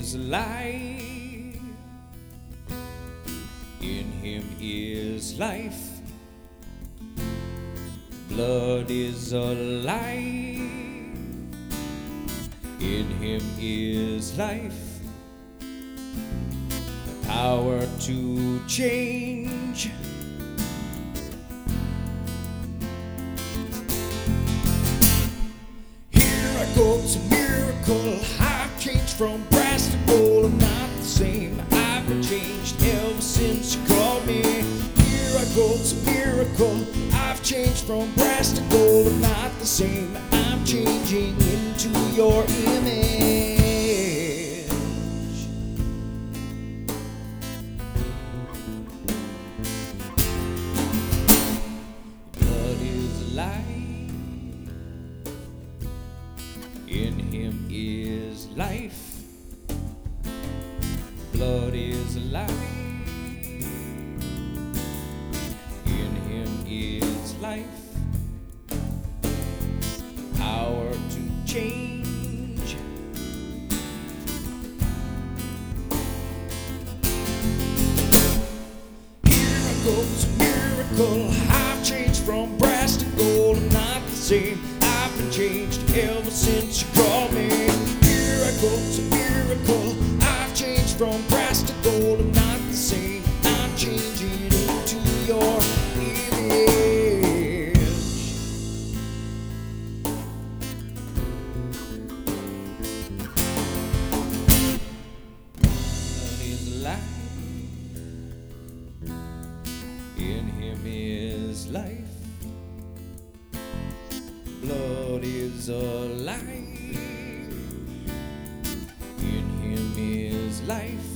is life. In him is life. Blood is alive. In him is life. The power to change. Here I go, it's a miracle. I've changed from brass to gold. I'm not the same. I've been changed ever since you called me. Here I go, it's a miracle. I've changed from brass to gold. I'm not the same. I'm changing into your image. Blood is life. In him is life. Blood is life. In him is life. Power to change. Here I go, it's a miracle. I've changed from brass to gold. I'm not the same. I've been changed ever since you called me. Here I go, it's a miracle. I've changed from brass to gold. I'm not the same. I'm changing into your image. Blood is life. In him is life. Blood is alive. In him is life.